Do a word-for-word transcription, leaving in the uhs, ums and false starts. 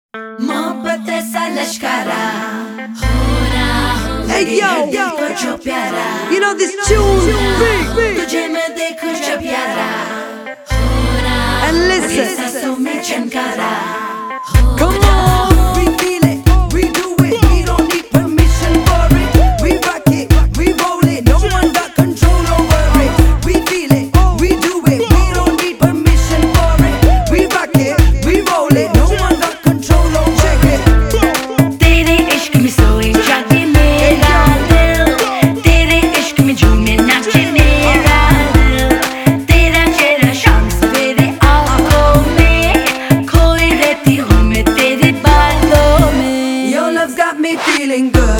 मोहब्बत ऐसा लश्कारा हो रहा हो Hey yo, दिल को जो प्यारा you know this tune, big, big. तुझे मैं देखूं जो प्यारा हो रहा And हो listen. सांसों में झनकारा Come on, We feel it, we do it, we don't need permission for it. We rock it, we roll it, no one got control over it. We feel it, we do it, we don't need permission for it. We rock it, we roll it, no one got control over it. तेरे इश्क में सोए जागे मेरा दिल तेरे इश्क में झूमे नाचे मेरा दिल तेरा चेहरा शाम सवेरे आँखों में खोई रहती हूँ मैं तेरे बालों में Your love's got me feeling good.